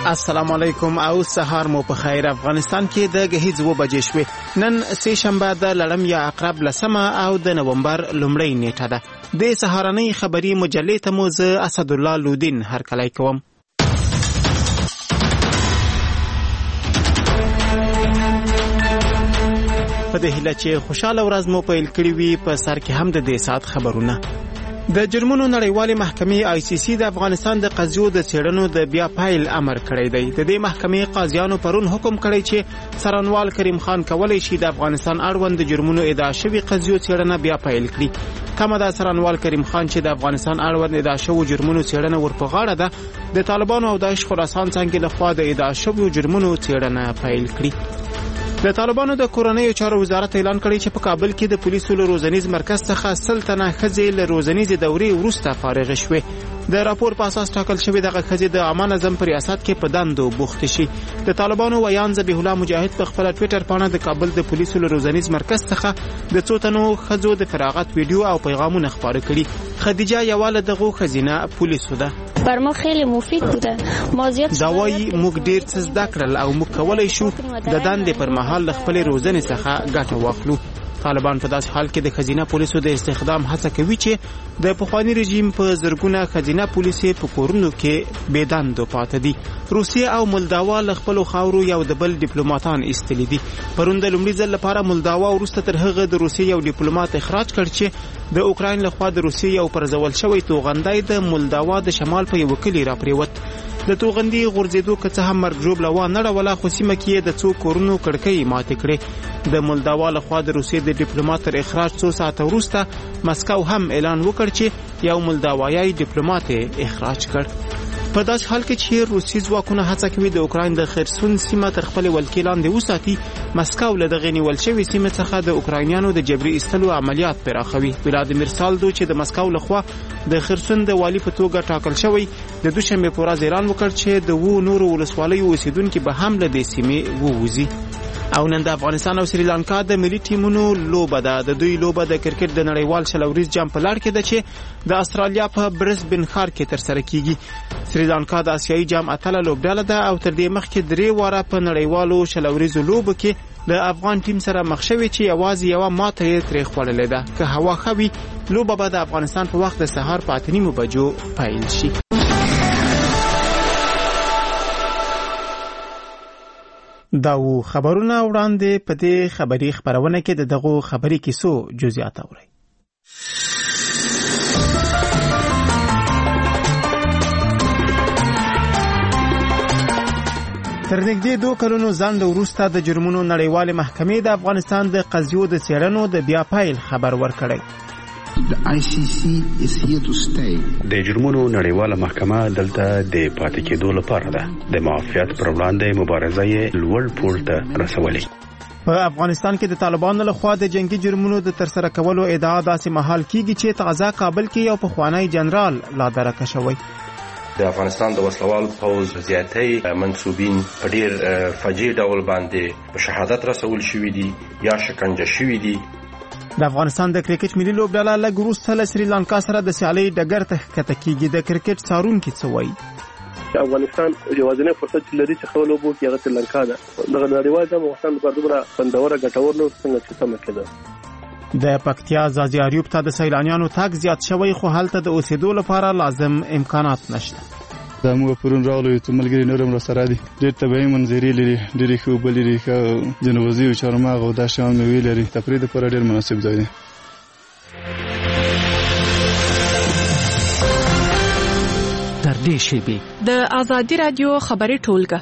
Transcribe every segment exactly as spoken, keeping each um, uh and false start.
السلام علیکم او سهار مو په خیر. افغانستان کې د غهیځ و بجې شوې. نن سه شنبه د لړم یا عقرب لسمه او د نومبر لومړۍ نیټه ده. د سهارنۍ خبري مجلې ته مو زه اسد الله لودین هرکلی کوم. په دې هیله چې خوشاله ورځ مو پیل کړی وي. په سر کې هم د دې سات خبرونه. د جرمونو نړیوالې محکمې آی سی سی د افغانستان د قضیو د څېړنو د بیا پایل امر کړی دی. د دې محکمې قاضیانو پرون حکم کړی چې څارنوال کریم خان کولی شي د افغانستان اړوند د جرمونو ادعا شوي قضیو څېړنه بیا پیل کړي. کمه ده څارنوال کریم خان چې د افغانستان اړوند ادعا شوو جرمونو څېړنه ورپغاړه ده د طالبانو او داعش خراسان څنګه لخوا د ادعا شوو جرمونو څېړنه پیل کړي. د طالبانو د کورنیو چارو وزارت اعلان کړی چې په کابل کې د پولیسو له روزنیز مرکز څخه سل تنه ښځې له روزنیز دورې وروسته فارغ شوې. د راپور په اساس ټاکل شوې دغه ښځې د عامه نظم په ریاست کې په دندو بوختې شي. د طالبانو ویان ذبیح الله مجاهد په خپل ټویټر باندې د کابل د پولیسو له روزنیز مرکز څخه د څو تنو ښځو د فراغت ویډیو او پیغامونه خپاره کړي. خدیجه یواله دغه ښځینه پولیسو ده. بر ما خیلی مفید بوده. ما زیات داوی موږ ډیر څه زده کړل او موږ کولای شو د دندې پر مهال خپل روزنې څخه ګټه واخلو. طالبان په داسې حال کې د خزینه پولیسو د استخدام هڅه کوي چې د پخوانی رژیم په زرګونه خزینه پولیسي په کورونو کې بېدندو پاتې دي. روسیه او مولداوا له خپلو خاورو یو د بل ډیپلوماټان ایستلي دي. پرون د لومړي ځل لپاره مولداوا وروسته تر هغه د روسیې یو ډیپلوماټ اخراج کړ چې د اوکراین لخوا د روسیې یو پرځول شوی توغندی د مولداوا د شمال په یو کلی راپریوت. د توغندي غورځېدو که څه هم مرګ ژوبله ونه ډوله خو سیمه کې د څو کورونو کړکۍ ماتې کړې. د مولداوا لخوا د روسیې د ډیپلوماټ تر اخراج څو ساعته وروسته مسکو هم اعلان وکړ چې یو مولداوایي ډیپلوماټ اخراج کړ. په داسې حال کې چې روسي ځواکونه هڅه کوي د اوکراین د خرسون سیمه تر خپل ولکې لاندې وساتي، مسکو له دغې نیول شوې سیمې څخه د اوکراینیانو د جبري ایستلو عملیات پراخوي. ولادیمیر سالدو چې د مسکو لخوا د خرسون د والي په توګه ټاکل شوی د دوشنبې په ورځ اعلان وکړ چې د وو نورو ولسوالیو اوسیدونکي به هم له دې سیمې ووځي. او نن د افغانستان او سریلانکا د ملي ټیمونو لوبه ده. د دوی لوبه د کرکټ د نړیوال شلوریز جام په لړ کې ده چې د استرالیا په برسبن ښار کې ترسره کیږي. سریلانکا د آسیایي جام اتله لوبډله ده او تر دې مخکې درې واره په نړیوالو شلوریزو لوبو کې د افغان ټیم سره مخ شوې چې یوازې یوه ماته یې ترې خوړلې ده. که هوا ښه وي لوبه به د افغانستان په وخت د سهار په اته نیمو بجو پیل شي. دا و خبرونه وړاندې په دې خبري خبرونه کې د دغه خبري کیسو جزئیات اورئ. تر نږدې دوه کلونو ځنډ وروسته د جرمونو نړیوالې محکمې د افغانستان د قضیو د څېړنو د بیا پیل خبر ورکړی. The I C C is here to stay. د جرمونو نړیواله محکمه دلته د پاتې کېدو لپاره ده. د معافیت پر وړاندې مبارزه یې لوړ پوړ ته رسولې. په افغانستان کې د طالبانو لخوا د جنگي جرمونو د ترسره کولو ادعا داسې مهال کیږي چې تازه کابل کې یو پخوانی جنرال لا درکه شوی. د افغانستان د وسلوال پوځ زیاتې منسوبین په ډیر فجیع ډول باندې په شهادت رسول شوي دي یا شکنجه شوي دي. د افغانستان د کرکټ ملي لوبډله لږ وروسته له سریلانکا سره د سیالۍ ډګر ته ښکته کیږي. د کرکټ څارونکي څه وایي؟ افغانستان یوازینی فرصت چې لري چې خپل لوبو کې هغه سریلانکا ده. دغه نړیوال جام افغانستان لپاره دومره خوندوره ګټور نه څنګه چې سمه کېده. د پکتیا ځاځي اریوب ته د سیلانیانو تګ زیات شوی خو هلته د اوسېدو لپاره لازم امکانات نشته. دا موږ پرون راغلو ته ملګری نورم را سره دي. ډېر طبیعي منظرې لري، ډېرې ښه اوبه لري، ښه جنوبي او چارمغز او دا شیان مېوې لري. تفریح لپاره ډېر مناسب ځای دی. تر دې شیبې د ازادي رادیو خبري ټولګه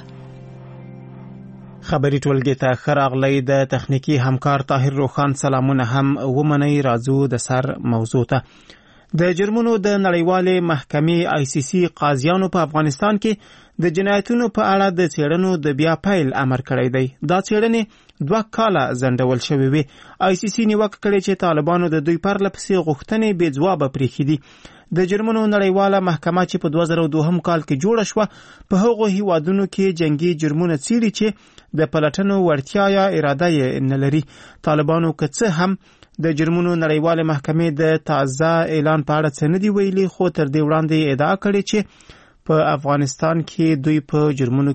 خبري ټولګه ته خراغلی د تخنیکی همکار طاهر روخان سلامونه هم ومني. راځو د سر موضوع ته. د جرمونو د نړیوالې محکمې آی سی سی قاضیانو په افغانستان کې د جنایتونو په اړه د څېړنو د بیا پیل امر کړی دی. دا څېړنې دوه کاله ځنډول شوې وې. آی سی سی نیوکه کړې چې طالبانو د دوی پرله پسې غوښتنې بې ځوابه پرېښې دي. د جرمونو نړیواله محکمه چې په دوه زره دوه کال کې جوړه شوه په هغو هیوادونو کې جنگي جرمونه څیړي چې د پلټنو وړتیا یا اراده یې نه لري. طالبانو که څه هم د جرمونو نړیواله محکمې د تازه اعلان په اړه څه نه دی ویلي، خو تر دې وړاندې ادعا کړې چې په افغانستان کې دوی په جرمونو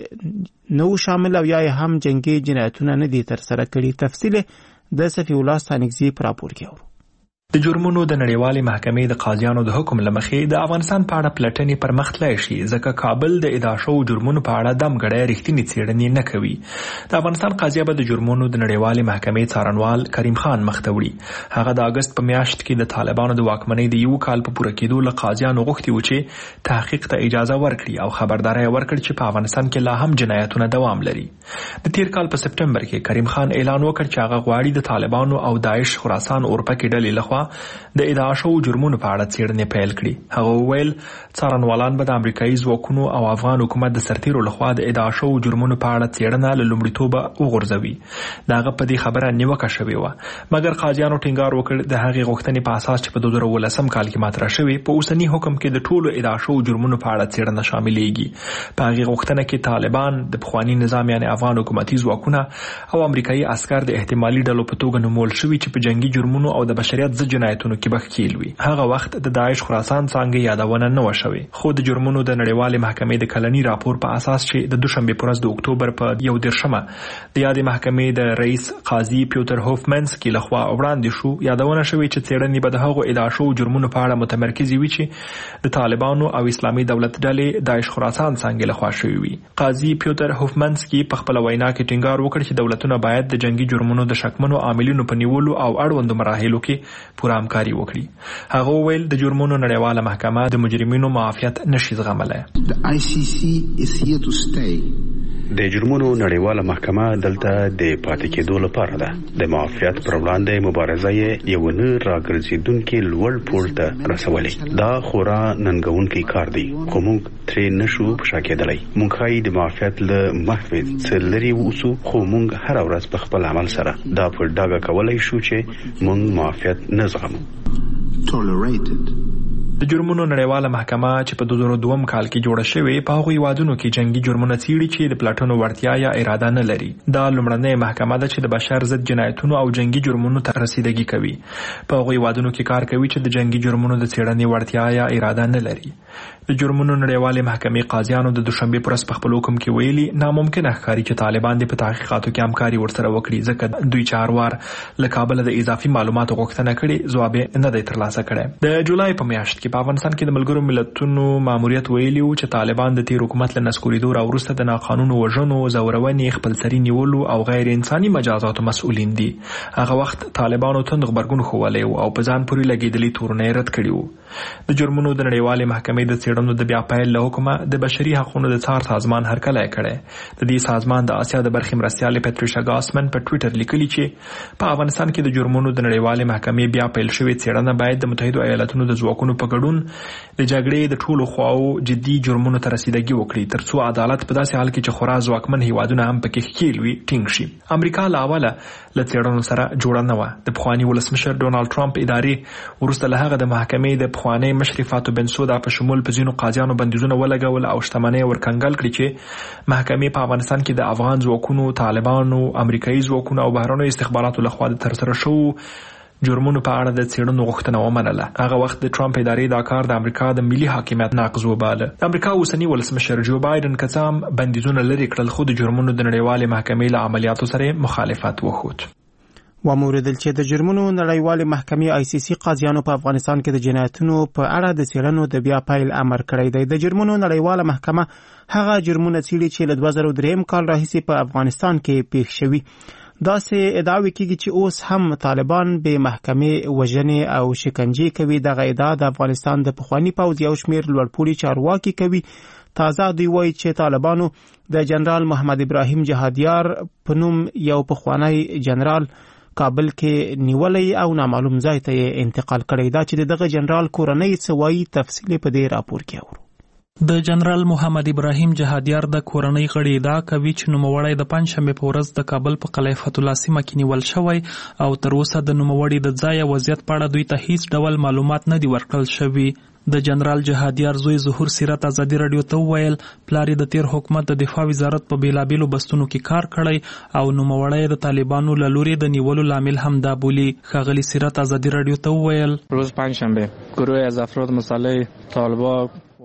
کې نو شامل او یا هم جنگي جنایتونه نه دي تر سره کړي. تفصیل د صفی الله ستانګزی پر راپور کې اورو. د جرمونو د نړیوالې محکمې د قاضیانو د حکم لمخې د افغانستان په اړه پلټنې پر مخ تللی شي، ځکه کابل د ادعا شوو جرمونو په اړه دمګړی رښتینې څېړنې نه کوي. د افغانستان قاضیه به د جرمونو د نړیوالې محکمې څارنوال کریم خان مخ ته وړي. هغه د اګست په میاشت کې د طالبانو د واکمنۍ د یو کال په پوره کېدو له قاضیانو غوښتي و چې تحقیق ته اجازه ورکړي او خبرداری ورکړي چې په افغانستان کې لا هم جنایتونه دوام لري. د تیر کال په سپټمبر کې کریم خان اعلان وکړ چې هغه غواړي د طالبانو او داعش خراسان اورپکې ډلې لخوا د ادعا شوو جرمونو په اړه څېړنې پیل کړي. هغه وویل څارنوالان به د امریکایي ځواکونو او افغان حکومت د سرتیرو لخوا د ادعا شوو جرمونو په اړه څېړنه له لومړیتوبه وغورځوي. د هغه په دې خبره نیوکه شوې وه، مګر قاضیانو ټینګار وکړ د هغې غوښتنې په اساس چې په دوه زره اوولسم کال کې مطرح شوې په اوسني حکم کې د ټولو ادعا شوو جرمونو په اړه څېړنه شاملېږي. په هغې غوښتنه کې طالبان، د پخواني نظام یعنې افغان حکومتي ځواکونه او امریکایي عسکر د احتمالي ډلو په توګه نومول شوي چې په جنگي جرمونو او د بشریت ضد جنایتونو کې به ښکیل وي. هغه وخت د داعش خراسان څانګې یادونه نه وه شوې، خو د جرمونو د نړیوالې محکمې د کلني راپور په اساس چې د دوشنبې په ورځ د اکتوبر په یو دېرشمه د یادې محکمې د رئیس قاضي پیوتر هوفمنسکي لخوا وړاندې شو، یادونه شوې چې څېړنې به د هغو ادعا شوو جرمونو په اړه متمرکزې وي چې د طالبانو او اسلامي دولت ډلې داعش خراسان څانګې لخوا شوې وي. قاضي پیوتر هوفمنسکي په خپله وینا کې ټینګار وکړ چې دولتونه باید د جنگي جرمونو د شکمنو عاملینو په نیولو او اړوندو مراحلو کې پوره همکاري وکړي. هغه وویل د جرمونو نړیواله محکمه د مجرمینو معافیت نشي زغملی. The I C C is here to stay. د جرمونو نړیواله محکمه دلته د پاتې کېدو لپاره ده. د معافیت پر وړاندې مبارزه یې یو نه راګرځېدونکي لوړ پوړ ته رسولې. دا خورا ننګونکی کار دی، خو موږ ترې نشو په شا کېدلی. موږ ښایي د معافیت له محوې څه لرې واوسو، خو موږ هره ورځ په خپل عمل سره دا په ډاګه کولی شو چې موږ معافیت نه زغمو. Tolerated. د جرمونو نړیواله محکمه چې په دوه زره دوم کال کې جوړه شوې په هغو هیوادونو کې جنگي جرمونه څیړي چې د پلټنو وړتیا یا اراده نه لري. دا لومړنۍ محکمه ده چې د بشر ضد جنایتونو او جنگي جرمونو ته رسیدګي کوي. په هغو هیوادونو کې کار کوي چې د جنگي جرمونو د څېړنې وړتیا یا اراده نه لري. د جرمونو نړیوالې محکمې قاضیانو د دوشنبې په ورځ په خپل حکم کې ویلي ناممکنه ښکاري چې طالبان دې په تحقیقاتو کې همکاري ورسره وکړي، ځکه دوی چې هر وار له کابله د اضافي معلوماتو غوښتنه کړې، ځواب یې نه دی ترلاسه کړی. د جولای په میاشت کې په افغانستان کې د ملګرو ملتونو ماموریت ویلي و چې طالبان د تیر حکومت له نسکورېدو راوروسته د ناقانونه وژنو، زورونې، خپلسري نیولو او غیر انساني مجازاتو مسؤلین دي. هغه وخت طالبانو تند غبرګون ښوولی و او په ځان پورې لګېدلي تورونه یې رد کړي وو. د جرمونو د نړیوالې محکمې د څېړنو د بیا پیل له حکمه د بشري حقونو د څار سازمان هرکلی کړی. د دې سازمان د اسیا د برخې مرستیالې پټریشا ګاسمن په ټویټر لیکلي چې په افغانستان کې د جرمونو د نړیوالې محکمې بیا پیل شوې څېړنه باید د متحدو ایالتونو د ځواکونو په ګډون د جګړې د ټولو خواو جدي جرمونو ته رسیدګي وکړي، ترڅو عدالت په داسې حال کې چې خورا ځواکمن هیوادونه هم پکې ښکیل وي ټینګ شي. امریکا له اوله له څېړنو سره جوړه نه وه. د پخواني ولسمشر ډونالډ ټرمپ ادارې وروسته له هغه د محکمې د پخوانۍ مشرې فاتو بنسودا په شمول په ځینو قاضیانو بندیزونه ولګول او شتمنۍ ورکنګل کړي چې محکمې په افغانستان کې د افغان ځواکونو، طالبانو، امریکایي ځواکونو او بهرنیو استخباراتو لخوا د ترسره شوو جرمونو په اړه د څېړنو غوښتنه ومنله. هغه وخت د ټرمپ ادارې دا کار د امریکا د ملي حاکمیت ناقض وباله. د امریکا اوسني ولسمشر جو بایدن که څه هم بندیزونه لرې کړل، خو د جرمونو د نړیوالې محکمې له عملیاتو سره مخالفت وښود. وموردل چې د جرمونو نړیوالې محکمې آی سی سی قاضیانو په افغانستان کې د جنایتونو په اړه د څېړنو د بیا پیل امر کړی دی. د جرمونو نړیواله محکمه هغه جرمونه څیړي چې له دوه زره دریم کال راهیسې په افغانستان کې پیښ شوي. داسې ادعاوې کېږي چې اوس هم طالبان به محکمې وژنې او شکنجې کوي. دغه ادعا د افغانستان د پخواني پوځ یو شمېر لوړپوړي چارواکي کوي. تازه دوی وایي چې طالبانو د جنرال محمد ابراهیم جهادیار په نوم یو پخوانی جنرال کابل کې نیولې او نامعلوم ځای ته انتقال کړی. دا چې دغه جنرال کورنۍ څه وایي تفصیل په دې راپور کې اورو. د جنرال محمد ابراهیم جهادیار د کورنۍ غړي ادعا کوي چې نوموړی د پنجشنبې په ورځ د کابل په قلعه فتح الله سیمه کې نیول شوی او تر اوسه د نوموړي د ځای او وضعیت په اړه دوی ته هیڅ ډول معلومات نه دي ورکړل شوي. د جنرال جهادیار زوی ظهور سیرت ازادي رادیو ته وویل پلار یې د تیر حکومت د دفاع وزارت په بیلابیلو بستونو کې کار کړی او نوموړی د طالبانو له لوري د نیولو لامل هم دا بولي. ښاغلي سیرت ازادي رادیو ته وویل روز پنجشنبه گروهی از افراد مسلح طالبان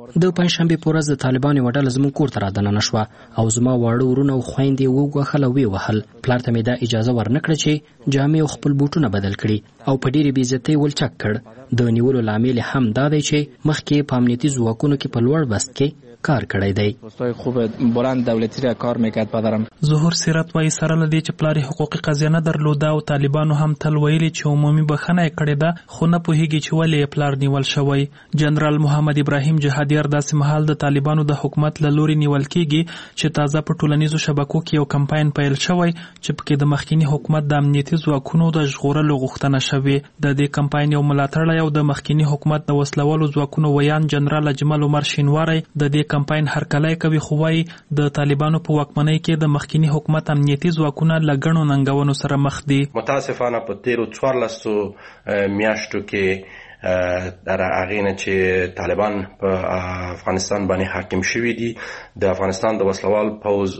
د پنځشنبه په ورځ د طالبانو وډل زموږ کور ته رادننه شوه او زما واړه ورونه او خويندې وګوخل وی وهل. پلار ته مې دا اجازه ورنکړه چې جامې او خپل بوټونه بدل کړي او په ډېرې بې عزتۍ ولچک کړ. د نیولو لامل هم دا دی چې مخکې په امنیتي ځواکونو کې په لوړ بست کې کار کړی دی. پستای خوب بلند دولتی را کار میکرد پدرم. ظهور سیرت وایي سره لدی چې پلار حقوقي قضیه نه درلوده او طالبانو هم تل ویلي چې عمومي بخښنه یې کړې ده خو نه پوهیږي چې ولې پلار نیول شوی. جنرال محمد ابراهیم جهادیار داسې مهال د طالبانو د حکومت له لوري نیول کیږي چې تازه په ټولنیزو شبکو کې یو کمپاین پیل شوی چې پکې د مخکینی حکومت د امنیتي ځواکونو د ژغورلو غوښتنه شوې. د دې کمپاین یو ملاتړی او د مخکینی حکومت د وسلوالو ځواکونو ویان جنرال اجمل عمر شینواری د دې کمپاین هرکلی کوي خو وايي د طالبانو په واکمنۍ کې د مخکینی حکومت امنیتي ځواکونه له ګڼو ننګونو سره مخ دي. متاسفانه په تیرو څوارلسو میاشتو کې در هغې نه چې طالبان په افغانستان باندې حاکم شوي دي د افغانستان د وسلوال پوځ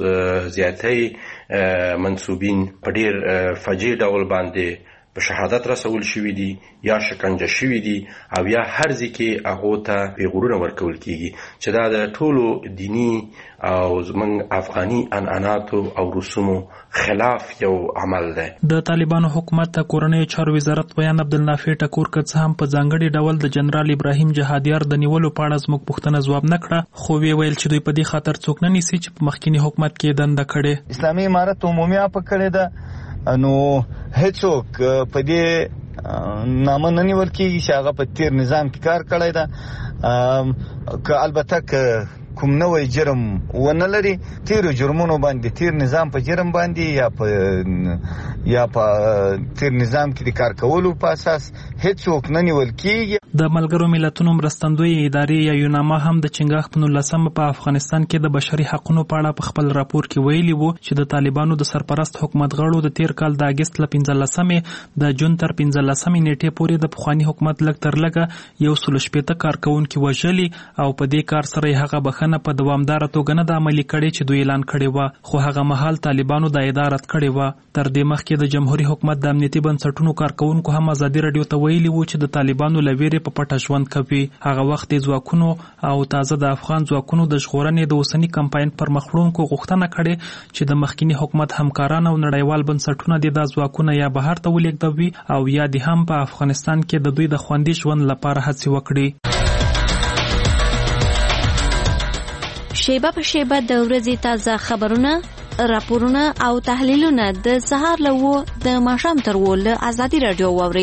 زیاتۍ منصوبین په ډېر فجیع ډول باندې په شهادت رسول شوي دي یا شکنجه شوي دي او یا هر ځای کې هغو ته پیغورونه ورکول کیږي چې دا د ټولو دینی او زموږ افغاني عنعناتو او رسومو خلاف یو عمل دی. د طالبانو حکومت ته کورنیو چارو وزارت ویان عبدالنافع ټکور که څه هم په ځانګړي ډول د جنرال ابراهیم جهادیار د نیولو په اړه زموږ پوښتنه ځواب نه کړه خو وی ویل چې دوی په دې خاطر څوک نه نیسي چې په مخکینی حکومت کې دنده کړې. اسلامي امارت عمومي اپ کړې ده نو هیڅوک په دې نامه نه نیول کېږي چې هغه په تیر نظام کې کار کړی ده. که البته که کوم نوی جرم ونه لري تیرو جرمونو باندې تیر نظام په جرم باندې یا په یا په تیر نظام کې د کار کولو په اساس هیڅوک نه نیول کېږي. د ملګرو ملتونو مرستندوی ادارې یا یوناما هم د چنګاښ په نولسمه په افغانستان کې د بشري حقوقو په اړه په خپل راپور کې ویلي وو چې د طالبانو د سرپرست حکومت غړو د تیر کال د اگست ل پنځلسمې د جون تر پنځلسمې نیټې پورې د پخوانی حکومت لږ تر لږه یو سل شپېته کارکونکي وژلي او په دې کار سره هغه بخنه په دوامداره توګه نه د عملي کړي چې دوی اعلان کړی و خو هغه مهال طالبانو د ادارت کړی و. تر دې مخکې د جمهوریت حکومت د امنیتي بنسټونو کارکونکو هم ازادي رادیو ته ویلي وو چې د طالبانو لویری په پټه ژوند کوي. هغه وخت د ځواکونو او تازه د افغان ځواکونو د ژغورنې د اوسنی کمپاین پر مخړونکو غوښتنه کړې چې د مخکینی حکومت همکاران او نړیوال بنسټونه د ځواکونو یا بهر ته ولېږدوي او یا د هم په افغانستان کې د دوی د خوندي ژوند لپاره هڅې وکړي. شیبه په شیبه د ورځې تازه خبرونه، راپورونه او تحلیلونه د سهار له وو د ماښام تر وو له ازادي رادیو واوري.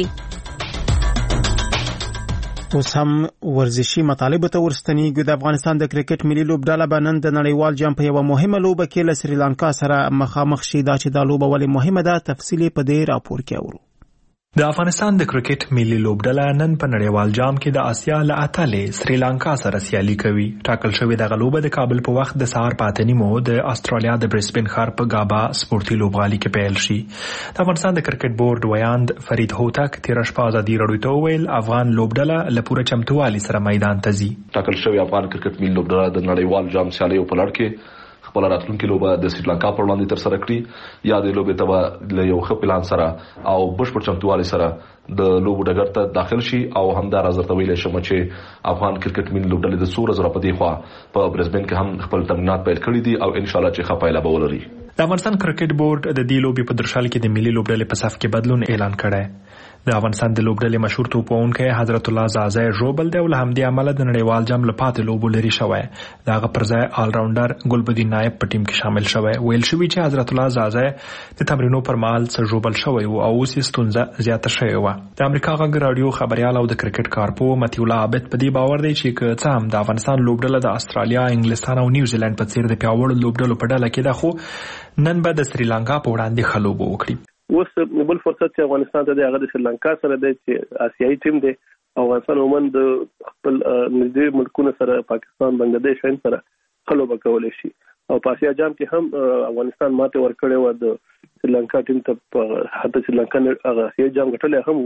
اوس هم ورزشي مطالب ته ورستنیږو. د افغانستان د کرکټ ملي لوبډله به نن د نړیوال جام په یوه مهمه لوبه کې له سریلانکا سره مخامخ شي. دا چې دا لوبه ولې مهمه ده تفصیل په دې راپور کې اورو. د افغانستان د کرکټ ملي لوبډله نن په نړیوال جام کې د اسیا له اتلې سریلانکا سره سیالي کوي. ټاکل شوې دغه لوبه د کابل په وخت د سهار په اته نیمو د استرالیا د برسبن ښار په ګابا سپورتي لوبغالي کې پیل شي. د افغانستان د کرکټ بورډ ویاند فرید هوتک تیر شپه ازادي رادیو ته وویل افغان لوبډله له پوره چمتووالي سره میدان ته ځي. ټاکل شوې افغان کرکټ ملي لوبډله د نړیوال جام سیالیو په لړ کې خپل راتلونکي لوبه د سریلانکا پر وړاندې تر سره کړي یا د لوبې ته له یو ښه پلان سره او بشپړ چمتووالي سره د لوبو ډګر ته داخل شي او همدار ازرته ویل شم چې افغان کرکټ ملي لوبډلې د څو ورځې په دی خوا په برسبن کې هم خپل تمرینات پیل کړي دي او ان شاء الله چې ښه پایله به ولري. د افغانستان کرکټ بورډ د دې لوبې په درشل کې د ملي لوبډلې په صف کې بدلون اعلان کړی. د افغانستان د لوبډلې مشهور توپونکی حضرت الله زازی ژوبل دی او له همدې امله د نړیوال جام لپاره لوبو لري شوی. د هغه پر ځای آل راونډر ګلبدین نایب په ټیم کې شامل شوی. ویل شوی چې حضرت الله زازی د تمرینو پر مهال څه ژوبل شوی او اوس یې ستونزه زیاته شوې وه. د امریکا غږ رادیو خبريال او د کرکټ کارپو متی الله عابد په دې باور دی چې که څه هم د افغانستان لوبډله د استرالیا، انګلستان او نیوزیلند په څیر د پیاوړو لوبډلو په ډله کې ده خو نن به د سریلانکا په وړاندې ښه لوبه وکړي. اوس بل فرصت چې افغانستان ته د هغه د سریلانکا سره دی چې آسیایي ټیم دی. افغانستان عموما د خپل نږدې ملکونو سره پاکستان، بنگلاديش هم سره ښه لوبه کولی شي او په آسیا جام کې هم افغانستان ماته ورکړې وه د سریلانکا ټیم ته. حتی سریلانکا هغه آسیایي جام ګټلی هم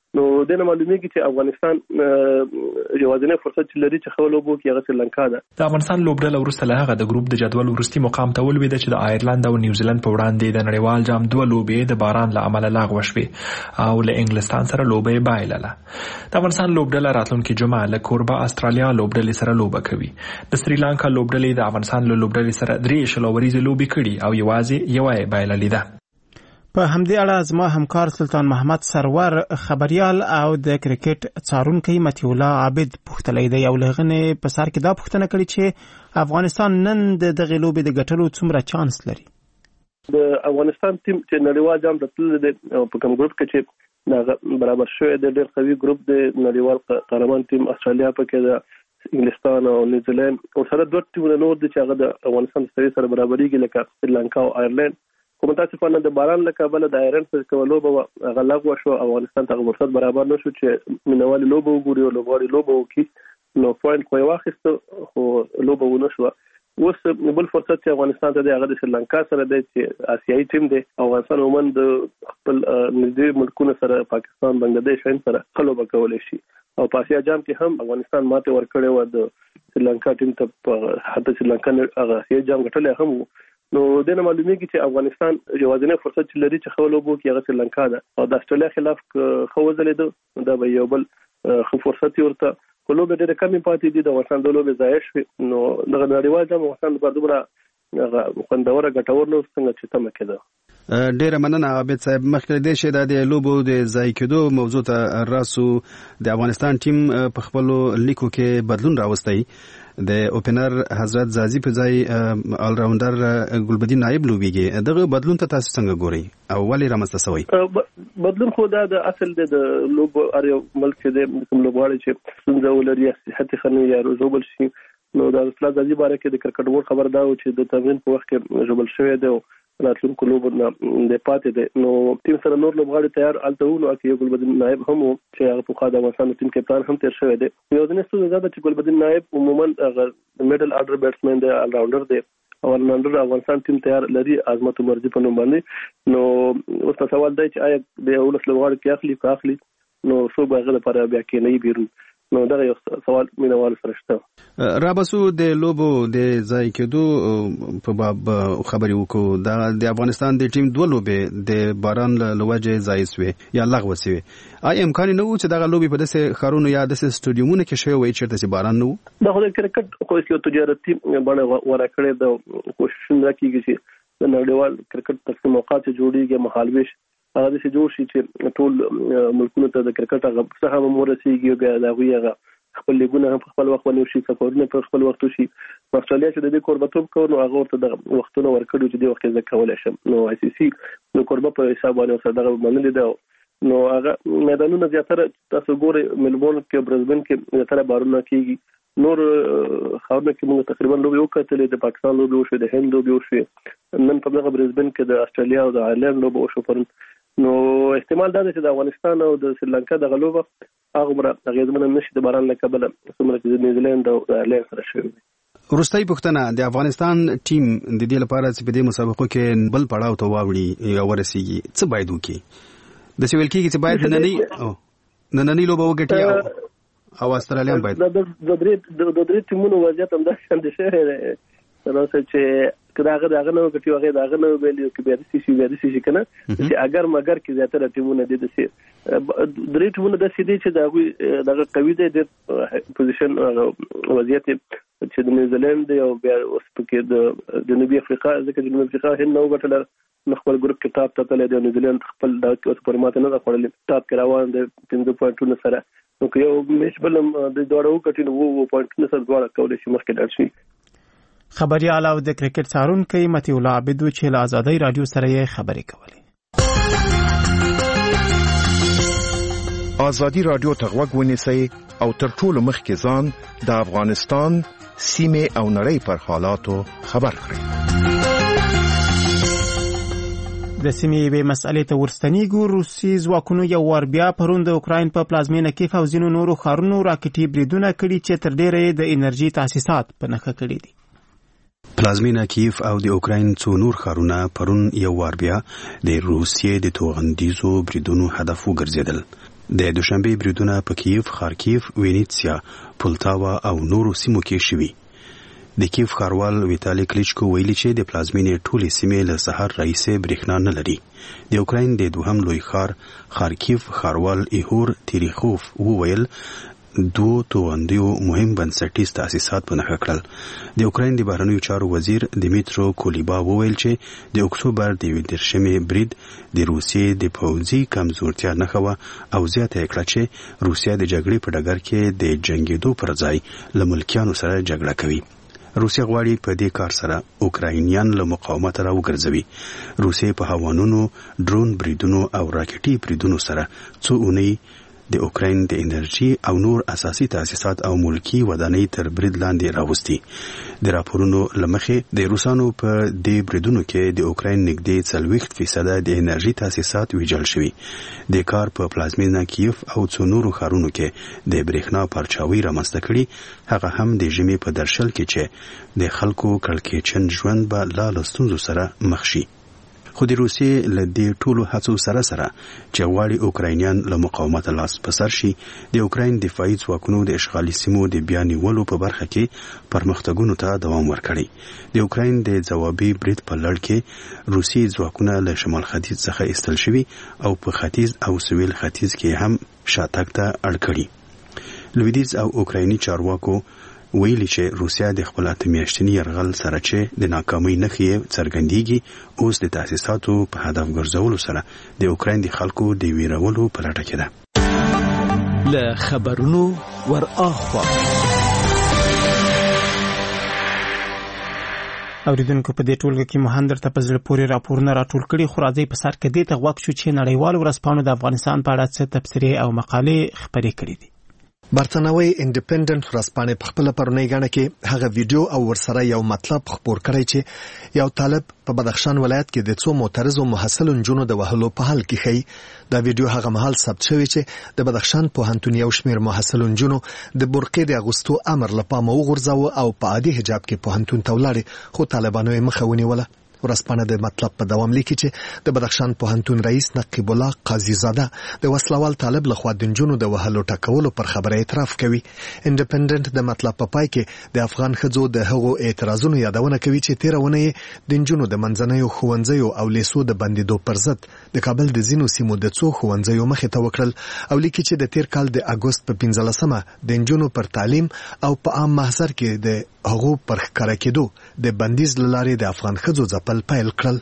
نو د نه معلومیږي چې افغانستان یوازینی فرصت چې لري چې خپل لوبو کې هغه سریلانکا ده. د افغانستان لوبډله وروسته له هغه د ګروپ د جدول وروستي مقام ته ولوېده چې د آیرلند او نیوزیلند په وړاندې د نړیوال جام دوه لوبې د باران له امله لغوه شوې او له انګلستان سره لوبه یې بایلله. د افغانستان لوبډله راتلونکي جمعه له کوربه استرالیا لوبډلې سره لوبه کوي. د سریلانکا لوبډلې د افغانستان له لوبډلې سره درې شلوريزې لوبې کړي او یوازې یوه یې بایللې ده. په همدې اړه زما همکار سلطان محمد سرور خبريال او د کرکټ څارونکي متي الله عابد پوښتلی دی او لغنه په سر کې دا پوښتنه کړې چې افغانستان نن د دغه لوبې د ګټلو څومره چانس لري. د افغانستان ټیم چې نړیوال جام ته تللی دی په کوم ګروپ کې چې برابر شوی دی ډېر قوي ګروپ دی. نړیوال قهرمان ټیم استرالیا پکې ده، انګلستان او نیوزیلند او سره دوه ټیمونه نور دي چې هغه د افغانستان سره برابرېږي لکه سریلانکا او آیرلند. کوم متاسفانه د باران له کبله د آیرلند سره کومه لوبه هغه لغوه شو. افغانستان ته فرصت برابر نشو چې مینوال لوبه وګوري او لوبغاړي لوبه وکړي. نو پوینټ خو واخیسته خو لوبه ونه شو. اوس بل فرصت چې افغانستان ته د هغه د سریلانکا سره دی چې آسیایي ټیم دی. افغانستان عموما د خپل نږدې ملکونو سره پاکستان بنگلاديش سره خلوبه کولای شي او په آسیا جام کې هم افغانستان ماته ورکړې و د سریلانکا ټیم ته. حتی سریلانکا هغه آسیایي جام ګټلې هم. نو د نه معلومیږي چې افغانستان یوازینی فرصت چې لري چې خپل لوبو کې هغه سریلانکا ده او د استرالیا خلاف خو وځلېده دا به یو بل خو فرصت ورته کولو به ډېر کمی پاتې دي. د افغانستان د لوبې ضایع شوې. نو دغه نړیوال جام افغانستان لپاره دومره هغه خوندوره ګټور نه څنګه چې تمه کېده. ډیره مننه عابد صاحب. مخکې د شي د لوبو د ځای کېدو موضوع ته راسو د افغانستان ټیم په خپل لیکو کې بدلون راوستي. د اوپنر حضرت زازي په ځای آل راونډر ګلبدین نائب لوبيږي. دغه بدلون ته تاسو څنګه ګورئ او ولې رامسته شوی؟ بدلون خو دا د اصل د لوب اړ ملک د کوم لوبغاړي چې څنګه ولري صحت خني یا روزوبل شي. نو د استاد زازي باره کې د کرکټ ورو خبر دا و چې د تمرین په وخت کې جوړل شوی دی او راتلونکو لوبو نه د پاتې دی. نو ټیم سره نور لوبغاړي تیار الته وو. نو کې ګلبدین نائب هم چې هغه په خاطر افغانستان ټیم کپتان هم تیر شوی دی. یو د نستو زیاده چې ګلبدین نائب عموما هغه میډل اورډر بیټسمن دی، آل راونډر دی او آل راونډر افغانستان ټیم تیار لري عظمت مرزي په نوم باندې. نو اوس سوال دی چې آیا د اولس لوبغاړي کې اخلي کا اخلي نو څو به غل لپاره بیا کې نه بیرون. نو دا یو سوال مینوال سره شته. رابسو د لوبو د ځای کېدو په باب خبري وکړو. دا د افغانستان د ټیم دوه لوبې د باران له وجې ځای شوې یا لغوه شوې. آیا امکان نه و چې دا لوبې په داسې ښارونو یا داسې سټډیومونو کې شوی وي چې د باران نه و؟ دا خو د کرکټ خو یو تجارتي بڼه ورا کړې ده. کوشش نه کیږي چې د نړیوال کرکټ تقسیم اوقات جوړیږي مخالفش هغه د جوړ شي چې ټول ملکونو ته د کرکټ هغه څه هم ورسیږي. بیا دا وی هغه خپل لیګونه هم خپل وخت ونیو شي، سفرونه په خپل وخت شي. استرالیا چې د دې کوربتوب کوي نو هغه ورته د وختونو ورکړي چې د وخت ځکه کولای شي. نو آی سی سی د کوربه په حساب باندې سره دغه منل دي. نو هغه میدانونه زیاتره تاسو ګورئ ملبورن کې برزبن کې زیاتره بارونه کیږي. نور خاورونه کې موږ تقریبا لوبي وکړلې. د پاکستان لوبي وشو، د هند لوبي وشو، نن په دغه برزبن کې د استرالیا او د آیرلند لوبي وشو. پرون نو احتمال دا دی چې د افغانستان او د سریلانکا دغه لوبه هغه مره غیزمن نشي د باران له کبله څومره چې د نیوزیلند او آیرلند سره شوی. وروستۍ پوښتنه د افغانستان ټیم د دې لپاره چې په دې مسابقو کې بل پړاو ته واوړي یا ورسیږي څه باید وکړي؟ د سویل کېږي چې باید نننۍ نننۍ لوبه وګټي او استرالیا باید د درې د درې ټیمونو وضعیت هم داسې اندېښه لري ترڅو چې کداغه داغه نو کټي وغه داغه نو ویلي کې بیا د سی سی بیا د سی سی کنه چې اگر مگر کې زیاتره ټیمونه دي د سی درې ټیمونه د سی دي چې داغه دغه قوی دي د پوزیشن وضعیت چې د نیوزیلند او بیا اوس پکې د جنوبي افریقا ځکه جنوبي افریقا هند نو غټل خپل ګروپ کې ټاپ ته تللی دی. نیوزیلند خپل د اوس پرماته نه خړلې ټاپ کې روان دي پنځه پوینټونه سره. نو که یو میچ بلم د دوړو کټي نو وو پوینټونه سره دوړه کولای شي مخکې لاړ شي. خبريال او د کرکټ څارونکي متي الله عابد چې له آزادۍ رادیو سره یې خبرې کولې. آزادي رادیو ته غوږ ونیسئ او تر ټولو مخکې ځان د افغانستان سیمې او نړۍ پر حالاتو خبر کړئ. د سیمې به مسئلې ته ورستنیږو. روسي ځواکونو یو وار بیا پرون د اوکراین په پلازمینه کې فوزینو نورو ښارونو راکټي بریدونه کړي چې تر ډیره د انرژي تاسیسات په نښه کړي دي. پلازمینه کیف او د اوکراین څو نور ښارونه پرون یو وار بیا د روسیې د توغندیزو بریدونو هدف وګرځیدل. د دوشنبه بریدونه په کیف، خارکیف، وینیتسیا، پولتاوا او نورو سیمو کې شوي. د کیف ښاروال ویتالی کلیچکو ویلي چې د پلازمینې ټولې سیمې له سهار راهیسې برېښنا نه لري. د اوکراین د دوهم لوی ښار خارکیف ښاروال ایهور تیریخوف وویل دوه توغندیو مهم بنسټیز تاسیسات په نښه کړل. د اوکراین د بهرنیو چارو وزیر دیمیترو کولیبا وویل چې د اکتوبر د یوې دېرشمې برید د روسیې د پوځي کمزورتیا نښه وه او زیاته یې کړه چې روسیه د جګړې په ډګر کې د جنګېدو پر ځای له ملکیانو سره جګړه کوي. روسیه غواړي په دې کار سره اوکراینیان له مقاومت را وګرځوي. روسیه په هوانونو، ډرون بریدونو او راکټي بریدونو سره څو اونۍ د اوکراین د انرژي او نور اساسي تاسیسات او ملکی ودانۍ تر برید لاندې راوستي. د راپورونو لمخې د روسانو په دې بریدونو کې د اوکراین نږدې څلوېښت فیصده د انرژي تاسیسات ویجاړ شوي. د کار په پلازمینه کیف او څو نورو ښارونو کې د برېښنا پرچاوي رامنځته کړي، هغه هم د ژمي په درشل کې چې د خلکو کړکېچن ژوند به لا له ستونزو سره مخ شي. خو د روسیې له دې ټولو هڅو سره سره چې غواړي اوکراینیان له مقاومت لاس په سر شي، د اوکراین دفاعي ځواکونو د اشغالي سیمو د بیا نیولو په برخه کې پرمختګونو ته دوام ورکړی. د اوکراین د ځوابي برید په لړ کې روسي ځواکونه له شمال ختیځ څخه ایستل شوي او په ختیځ او سویل ختیځ کې هم شاتګ ته اړ کړي. لویدیځ او اوکرایني چارواکو ویلي چې روسیا د خپل اته میاشتني یرغل سره چې د ناکامۍ نښې څرګندېږي، اوس د تاسیساتو په هدف ګرځولو سره د اوکراین د خلکو د ویرولو په لټه کې ده. له خبرونو ور اخوا اوریدونکو په دې ټولګه کې مهندر ته په زړه پورې راپورونه راټول کړي، خو راځي په سر کې دې ته غوږ شو چې نړیوال ورځپاڼو د افغانستان په اړه څه تبصرې او مقالې خپرې کړي دي. برتانوي انډیپندنت ورځپاڼې په خپل پرونی غاڼه کې هغه ویډیو او ورسره یو مطلب خبر کړی چې یو طالب په بدخشان ولایت کې د څو معترضو محصل نجونو د وهلو په حال کې خي. دا ویډیو هغه مهال ثبت شوی چې د بدخشان پوهنتون یو شمېر محصل نجونو د برقې د اغوستو امر لپاره وغورځاوه او په عادي حجاب کې پوهنتون ته ولاړې، خو طالبانو یې مخه ونیوله. ورځپاڼه د مطلب په دوام لیکي چې د بدخشان پوهنتون رئیس نقیب الله قاضي زاده د وسلوال طالب لخوا د نجونو د وهلو ټکولو پر خبره اعتراف کوي. انډیپندنت د مطلب په پای کې د افغان ښځو د هغو اعتراضونو یادونه کوي چې تیرونه د نجونو د منځنیو ښوونځیو او لیسو د بندیدو پر ضد د کابل د ځینو سیمو د څو ښوونځیو مخې ته وکړل، او لیکي چې د تیر کال د اګوست په پنځلسمه د نجونو پر تعلیم او په عام محضر کې د هغو پر ښکاره کېدو د بندیز له لارې د افغان ښځو ځپل پیل کړل.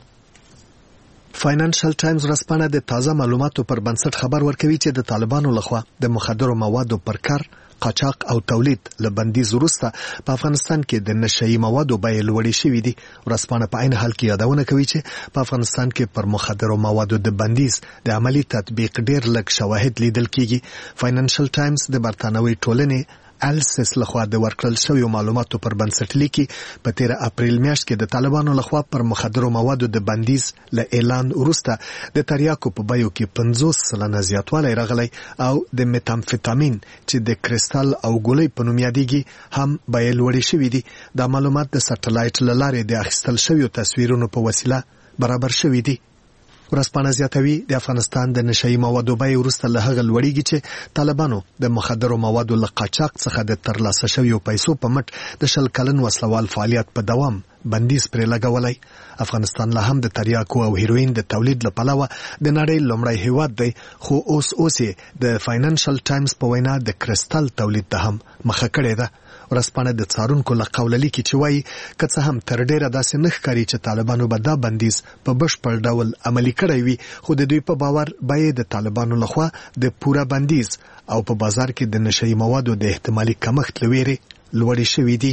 فاینانشل ټایمز ورځپاڼه د تازه معلوماتو پر بنسټ خبر ورکوي چې د طالبانو لخوا د مخدرو موادو پر کار، قاچاق او تولید له بندیز وروسته په افغانستان کې د نشهیي موادو بیې لوړې شوې دي. ورځپاڼه په عین حال کې یادونه کوي چې په افغانستان کې پر مخدرو موادو د بندیز د عملی تطبیق ډېر لږ شواهد لیدل کیږي. فاینانشل ټایمز د برتانوي ټولنې السس لخوا د ورکړل شویو معلوماتو پر بنسټ لیکي په تیر اپریل میاشت کې د طالبانو لخوا پر مخدرو موادو د بندیز له اعلان وروسته د تریاکو په بیو کې پنځوس سلنه زیاتوالی راغلی او د میتامفیتامین چې د کریستال او ګولۍ په نوم یادېږي هم بیې لوړې شوي دي. دا معلومات د سټلایټ له لارې د اخیستل شویو تصویرونو په وسیله برابر شوي دي. ورځپاڼه زیاتوي د افغانستان د نشهیي موادو بیې وروسته له هغه لوړېږي چې طالبانو د مخدرو موادو له قاچاق څخه د ترلاسه شویو پیسو په مټ د شل کلن وسلوال فعالیت په دوام بندیز پرې لګولی. افغانستان لا هم د تریاکو او هیروین د تولید له پلوه د نړۍ لومړی هیواد دی، خو اوس اوس د فاینانشل ټایمز په وینا د کریستال تولید ته هم مخه کړې ده. ورځپاڼه د څارونکو له قوله لیکي چې وایي که څه هم تر ډېره داسې نه ښکاري چې طالبانو به دا بندیز په بشپړ ډول عملي کړی وي، خو د دوی په باور بیې د طالبانو لخوا د پوره بندیز او په بازار کې د نشهیي موادو د احتمالي کمښت له ویرې لوړې شوي دي.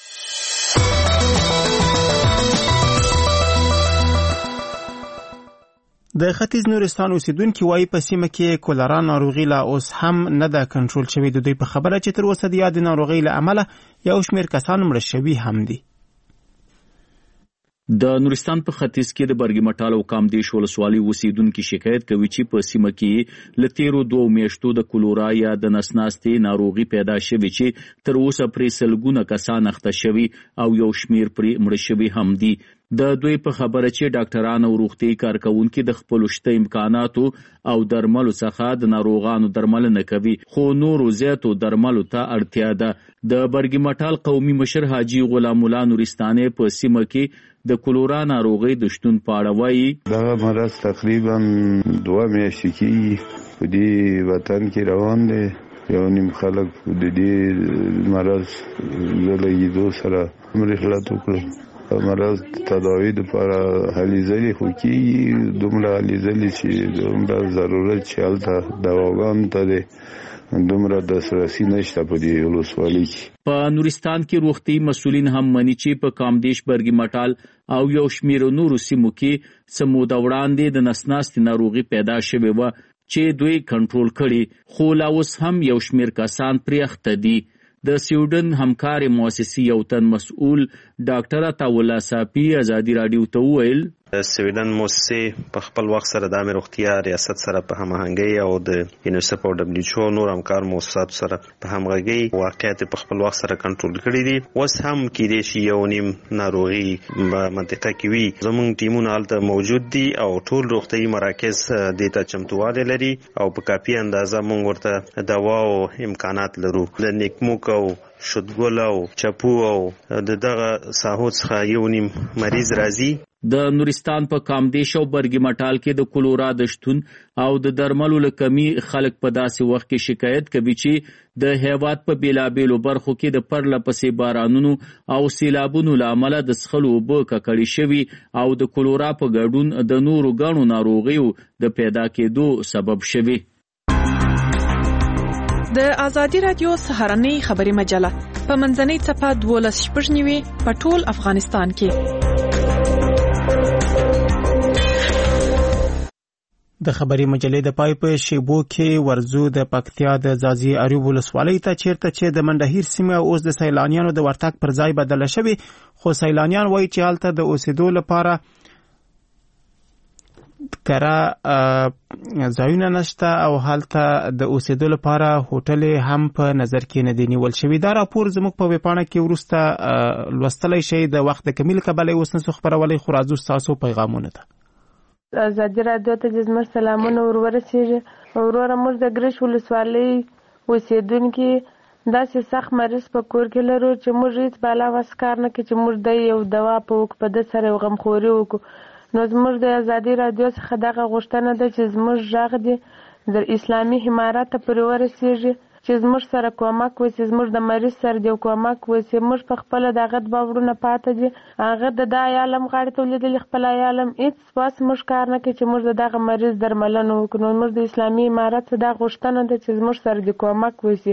د ختیځ نورستان اوسیدونکي وایي په سیمه کې کولرا ناروغي لا اوس هم نه ده کنټرول شوې. د دوی په خبره چې تر اوسه د یادې ناروغۍ له امله یو شمېر کسان مړه شوي هم دي. د نورستان په ختیځ کې د برګي مټال او کامدیش ولسوالۍ اوسیدونکو شکایت کوي چې په سیمه کې ل تیرو دوه میاشتو د کولورا یا د نسناستي ناروغي پیدا شوې چې تر اوسه پرې سلګونه کسان اخته شوي او یو شمیر پرې مړ شوي هم دي. د دوی په خبره چې ډاکټران او روغتي کارکونکو د خپل شته امکاناتو او درملو څخه د ناروغانو درملنه کوي خو نورو زیاتو درملو ته اړتیا ده. د برګي مټال قومي مشر حاجی غلام الله نورستاني په سیمه کې د کولورا ناروغي د شتون په اړه وایي دا مرض تقریبا دوه میاشتې کې په دې وطن کې روان دی. یو نیم خلک د دې مرض زلګیدو سره مرحلات وکړو. مرض تداوی لپاره هلې ځلې خو کېږي دومره هلې ځلې چې دومره ضرورت چې هلته دواګانو ته دی دومره دسترسي نشته په دې ولسوالۍ کې. په نورستان کې روغتي مسؤلین هم مني چې په کامدیش برګي مټال او یو شمیر نورو سیمو کې سموده وړاندې د نسناستي ناروغي پیدا شوې و چې دوی کنټرول کړي خو لا اوس هم یو شمیر کسان پرې اخته دي. د سویډن همکاري مؤسسې یو تن مسؤل ډاکټر عطاوالله صافي ازادي رادیو ته وویل د سویډن موسسې په خپل وخت سره د روغتیا ریاست سره په هماهنګۍ او د یونیسف او دبليو ایچ او نور همکار مؤسسات سره په همغږۍ واقعیت په خپل وخت سره کنټرول کړي دي. اوس هم کېدای شي یو نیم ناروغي په منطقه کې وي. زموږ ټیمونه هلته موجود دي او ټول روغتیايي مراکز دې ته چمتووالی لري او په کافي اندازه موږ ورته دوا او امکانات لرو. د نیکموک او شدګل او چپو او د دغه ساحو څخه یو نیم مریض راځي. د نورستان په کامدیش او برګي مټال کې د کولورا د شتون او د درملو له کمی خلک په داسې وخت کې شکایت کوي چې د هیواد په بیلابیلو برخو کې د پرله پسې بارانونو او سیلابونو له امله د څښلو اوبه ککړې شوي او د کولورا په ګډون د نورو ګڼو ناروغیو د پیدا کېدو سبب شوي. د ازادي رادیو سهارنۍ خبري مجله په منځنۍ صفحه دولس شپږ نیوي په ټول افغانستان کې. د خبري مجلې د پای په شیبو کې ورزو د پکتیا د ځاځي اریوب ولسوالۍ ته چیرته چې د منډهیر سیمه اوس د سیلانیانو د ورتګ پر ځای بدله شوې خو سیلانیان وایي چې هلته د اوسېدو لپاره کره ځایونه نشته او هلته د اوسېدو لپاره هوټل هم په نظر کې نه دی نیول شوی. دا راپور زموږ په ویبپاڼه کې وروسته لوستلی شئ. د وخت د کمی له کبله اوس نسو خپرولی خو راځو ستاسو پیغامونو ته. ازادي رادیو ته د زموږ سلامونه ورورسېږي. وروره موږ د ګرش ولسوالۍ اوسېدونکي داسې سخت مریض په کور کې لرو چې موږ هېڅ بالا وس کار نه کوي چې موږ د یو دوا په وکړو په ده سره یو غمخوري وکړو. نو زموږ د ازادي رادیو څخه دغه غوښتنه ده چې زموږ غږ دې د اسلامي امارت ته پرې ورسېږي چې زموږ سره کومک وشي. زموږ د مریض سره دې کومک وشي. موږ په خپله د هغه دوه وروڼه پاته دي. هغه د دا عالم غاړې ته ولیدلي خپل عالم هېڅ وس موږ کار نه کوي چې موږ د دغه مریض درملنه وکړو. نو موږ د اسلامي امارت څخه دا غوښتنه ده چې زموږ سره دې کومک وشي.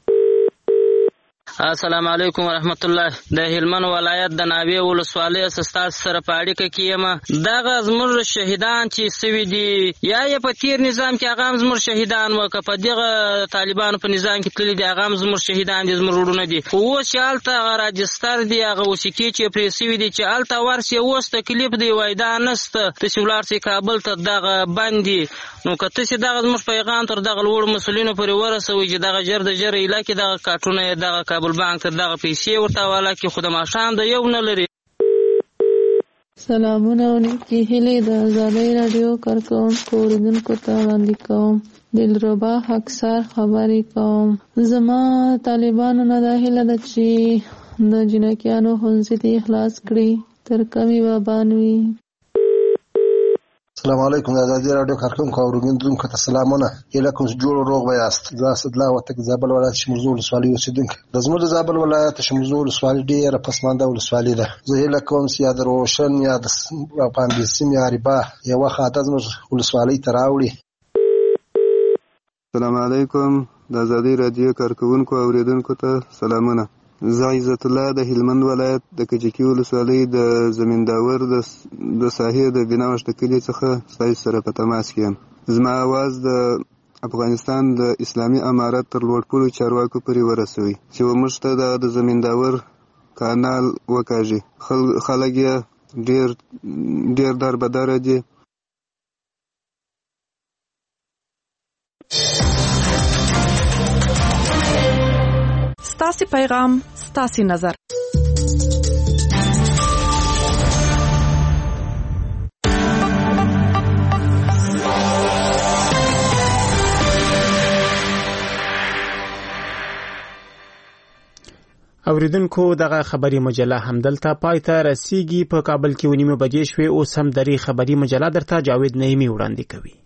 السلام علیکم ورحمت الله. د هلمند ولایت د ناوې ولسوالۍ استاد سره په اړیکه کې یم. دغه زموږ شهیدان چې سوي دي یا یې په تیر نظام کې هغه هم زموږ شهیدان وو، که په دغه طالبانو په نظام کې تللي دي هغه هم زموږ شهیدان دي، زموږ وروڼه دي. خو اوس چې هلته هغه راجستر دي هغه وثیقې چې پرې سوي دي چې هلته ورسې اوس تکلیف دی وایي دا نسته، تاسې ولاړ سئ کابل ته دغه بند دي. نو که تاسې دغه زموږ پیغام تر دغه لوړو مسؤلینو پورې ورسوئ چې دغه ژر د ژره ایله کې دغه کارټونه یې دغه کابل بانک ته دغه پیسې ورته حواله کړي، خو د ماښام د یو نه لري. سلامونه او نیکې هیلې د ازادۍ راډیو کارکوونکو اورېدونکو ته وړاندې کوم. دلربا حقسار خبرې کوم. زما طالبانو نه دا هیله ده چې د جنکیانو ښوونځي دې خلاص کړي تر کمې وبان وي. السلام علیکم. د ازادي راډیو کارکوونکو او اورېدونکو ته سلامونه. هیله کوم چې جوړ روغ به یاست. زه اسدالله وردګ زابل ولایت شمولزو ولسوالۍ اوسېدونکی. د زموږ د زابل ولایت شمولزو ولسوالۍ ډېره پسمانده ولسوالۍ ده. زه هیله کوم چې یا د روشن یا د پاندې سیمې عریبه یوه خاطه زموږ ولسوالۍ ته راوړي. السلام علیکم. د ازادي راډیو کارکوونکو او اورېدونکو ته سلامونه. زه عزت الله د هلمند ولایت د کجکي ولسوالۍ د زمینداور د ساحې د بناوش د کلي څخه ستاسو سره په تماس کې یم. زما اواز د افغانستان د اسلامي امارت تر لوړپوړو چارواکو پورې ورسوي چې موږ ته د زمینداور کانال وکاږي. خلک یې ډیر ډیر دربدر دي. ستاسي پیغام ستاسي نظر. اوریدونکو دغه خبری مجله همدلته پایته رسیږي. په کابل کې ونیمه بجې شوې، اوس هم درې خبری مجله درته جاوید نعیمی وړاندې کوي.